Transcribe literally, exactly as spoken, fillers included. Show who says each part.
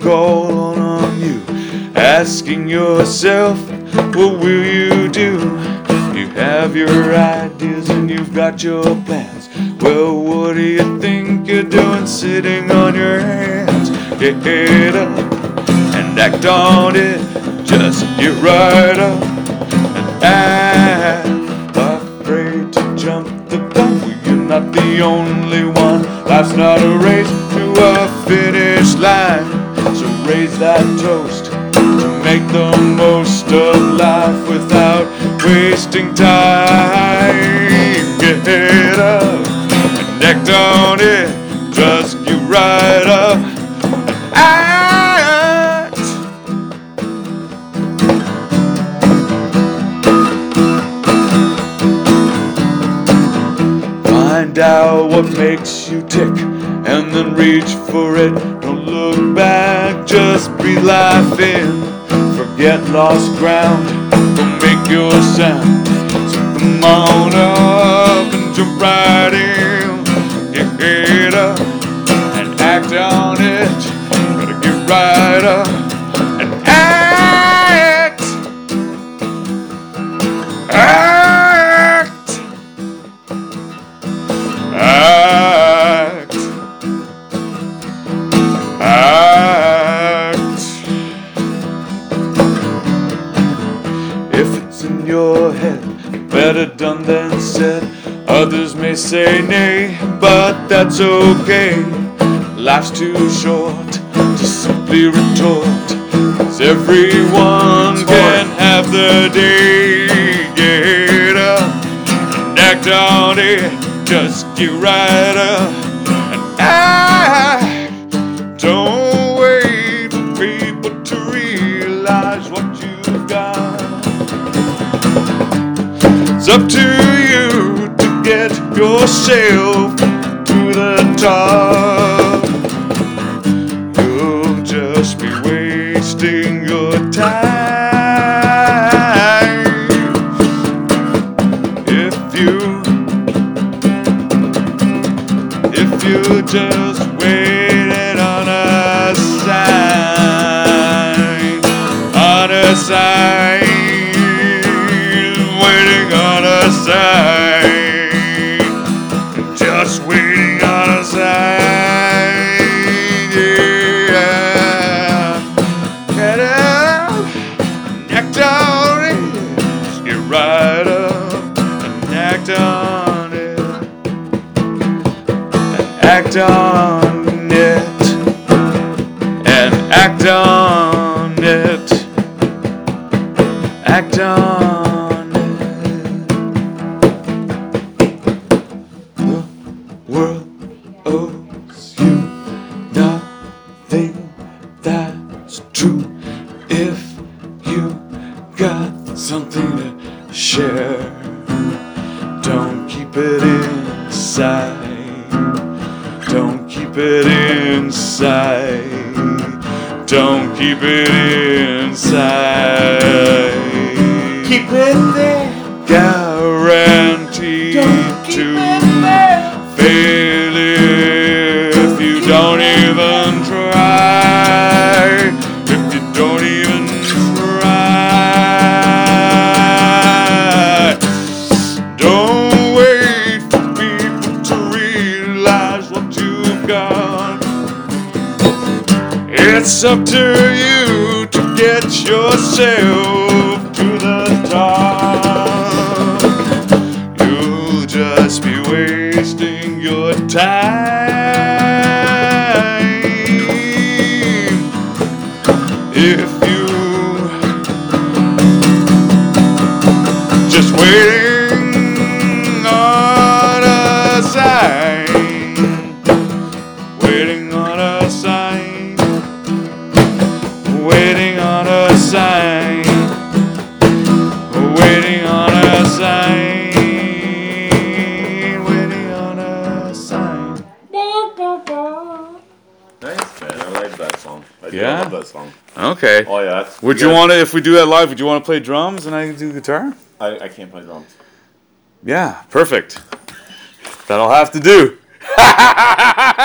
Speaker 1: call on you, asking yourself, what will you do? You have your ideas and you've got your plans. Well, what do you think you're doing sitting on your hands? Get up and act on it. Just get right up and act. Afraid to jump the gun, well, you're not the only one. Life's not a race to a finish line. So raise that toast to make the most of life without wasting time. Get up and act on it. Just get right up and act. Find out what makes you tick and then reach for it. Don't look back, just breathe life in. Forget lost ground, go make your sound. So come on up and jump right in. Get up and act on it. Gotta get right up and act. Act. Act. Act. If it's in your head, better done than said. Others may say nay, but that's okay. Life's too short to simply retort, 'cause everyone can have their day. Get up and act on it. Just get right up and act. Don't wait for people to realize what you've got. It's up to you to get yourself to the top. You'll just be wasting your time if you if you just waited on a sign, on a sign. Waiting on a sign, just waiting on a sign, yeah. Get up and act on it. Just get right up and act on it. And act on it. And act on it. Act on it. World owes you nothing, that's true. If you got something to share, don't keep it inside. Don't keep it inside. Don't keep it inside. Keep it there. Guaranteed to fail if you don't even try. If you don't even try. Don't wait for people to realize what you've got. It's up to you to get yourself to the top. You'll just be wasting your time if you just waiting on a sign, waiting on a sign, waiting on a sign, waiting on a sign. Yeah?
Speaker 2: I love that song.
Speaker 1: Okay.
Speaker 2: Oh, yeah. That's,
Speaker 1: Would you, you want to, if we do that live, would you want to play drums and I can do guitar?
Speaker 2: I, I can't play drums.
Speaker 1: Yeah, perfect. That'll have to do.